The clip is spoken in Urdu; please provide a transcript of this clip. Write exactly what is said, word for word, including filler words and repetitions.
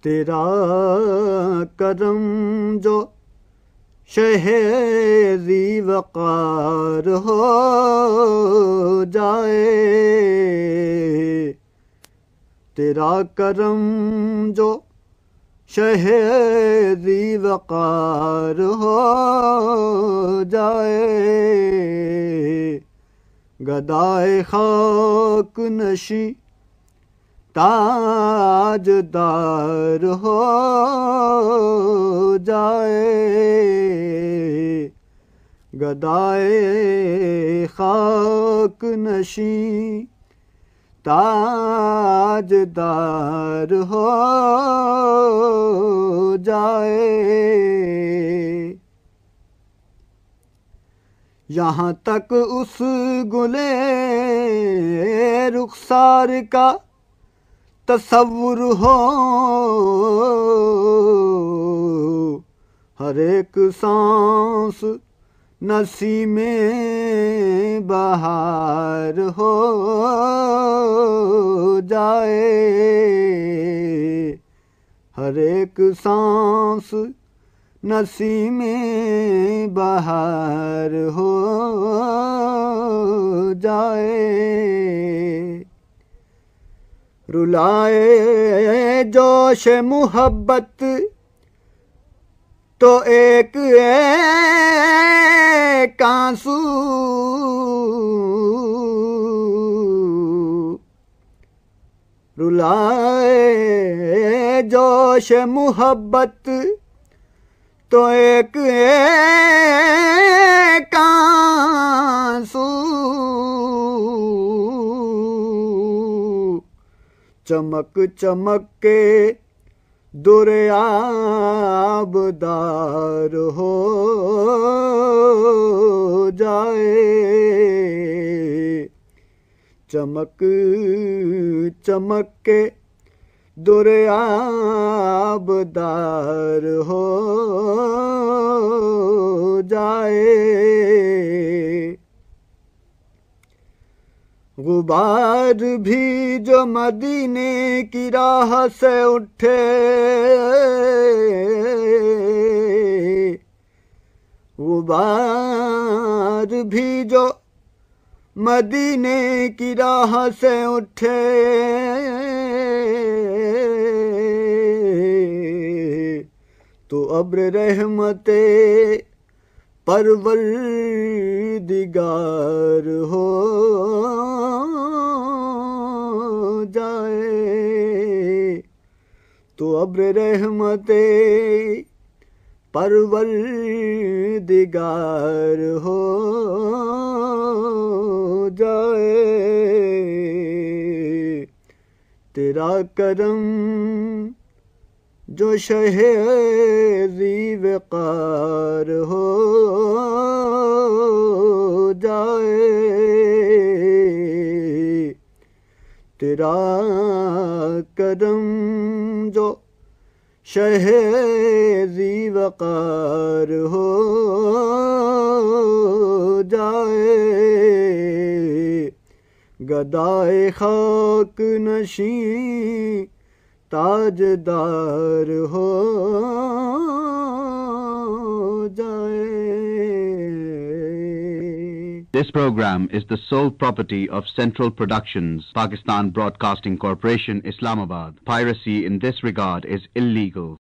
تیرا کرم جو شہری وقار ہو جائے، تیرا کرم جو شہری وقار ہو جائے، گدائے خاک نشیں تاج دار ہو جائے، گدائے خاک نشیں تاج دار ہو جائے۔ یہاں تک اس گلے رخسار کا تصور ہو، ہر ایک سانس نسیم بہار ہو جائے، ہر ایک سانس نسیم بہار ہو جائے۔ رلائے جوش محبت تو ایک ایک آنسو، رلائے جوش محبت تو ایک ایک آنسو، چمک چمک کے در آبدار ہو جائے، چمک چمک کے در آبدار ہو جائے۔ غبار بھی جو مدینے کی راہ سے اٹھے، غبار بھی جو مدینے کی راہ سے اٹھے، تو ابر رحمت پروردگار ہو جائے، تو ابر رحمت پروردگار ہو جائے۔ تیرا کرم جو شہری وقار ہو جائے، تیرا کرم جو شہری وقار ہو جائے، گدائے خاک نشیں تاجدار ہو جائے۔ This program is the sole property of Central Productions, Pakistan Broadcasting Corporation, Islamabad. Piracy in this regard is illegal.